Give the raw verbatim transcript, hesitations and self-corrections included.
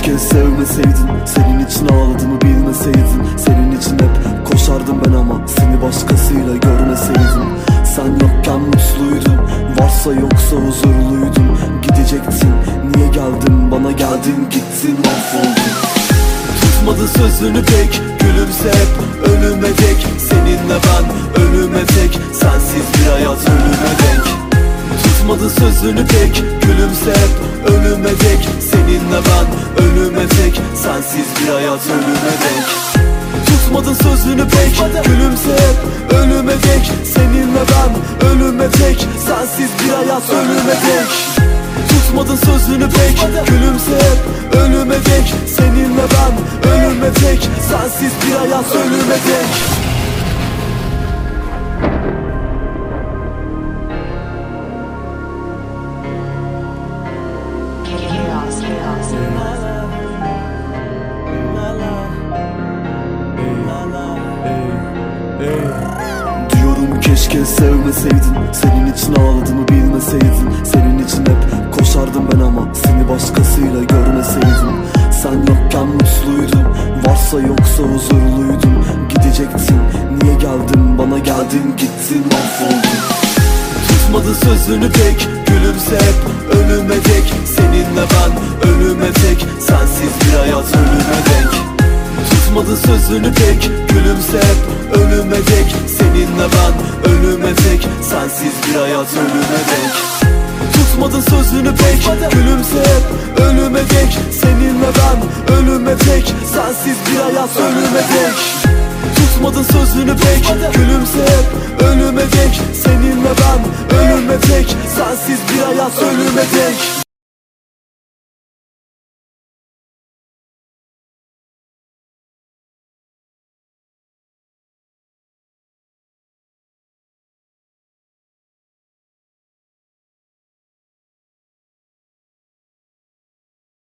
keşke sevmeseydin. Senin için ağladığımı bilmeseydin. Senin için hep koşardım ben ama seni başkasıyla görmeseydim. Sen yokken mutluydum, varsa yoksa huzurluydum. Gidecektin, niye geldin, bana geldin gittin, mahvoldum. Tutmadı sözünü pek, gülümse hep ölüme dek. Seninle ben ölüme tek, sensiz bir hayat ölüme dek. Tutmadı sözünü pek, gülümse hep ölüme dek. Seninle ben ölüme tek, sensiz bir hayat ölüme dek. Tutmadın sözünü pek, gülümse hep ölüme dek. Seninle ben ölüme tek, sensiz bir hayat ölüme dek. Tutmadın sözünü pek, gülümse hep ölüme dek. Seninle ben ölüme tek, sensiz bir hayat ölüme dek. Diyorum keşke sevmeseydin. Senin için ağladığımı bilmeseydin. Senin için hep koşardım ben ama seni başkasıyla görmeseydim. Sen yokken mutluydum, varsa yoksa huzurluydum. Gidecektin, niye geldin, bana geldin gittin, mahvoldum. Tutmadı sözünü pek, gülümse hep ölüme dek. Seninle ben ölüme tek, sensiz bir hayat ölüme dek. Tutmadı sözünü pek, gülümse hep ölüme dek. Seninle ben ölüme tek, sensiz bir hayat ölüme dek. Tutmadın sözünü pek, gülümse hep ölüme dek. Seninle ben ölüme tek, sensiz bir hayat ölüme dek. Tutmadın sözünü pek, gülümse hep ölüme dek. Seninle ben ölüme tek, sensiz bir hayat ölüme dek.